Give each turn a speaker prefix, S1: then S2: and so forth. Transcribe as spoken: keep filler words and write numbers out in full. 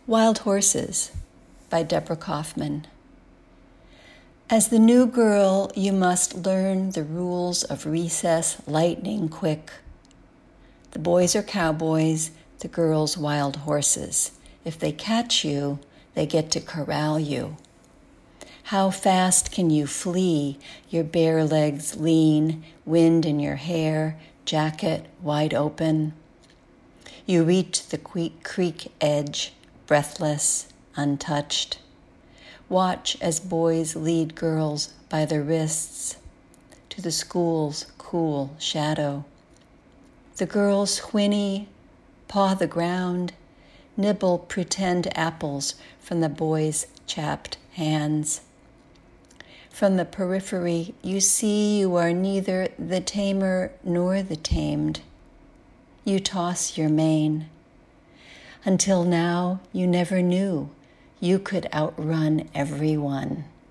S1: Wild Horses by Deborah Kaufman. As the new girl, you must learn the rules of recess lightning quick. The boys are cowboys, the girls wild horses. If they catch you, they get to corral you. How fast can you flee, your bare legs lean, wind in your hair, jacket wide open? You reach the creek edge, breathless, untouched. Watch as boys lead girls by their wrists to the school's cool shadow. The girls whinny, paw the ground, nibble pretend apples from the boys' chapped hands. From the periphery, you see you are neither the tamer nor the tamed. You toss your mane. Until now, you never knew you could outrun everyone.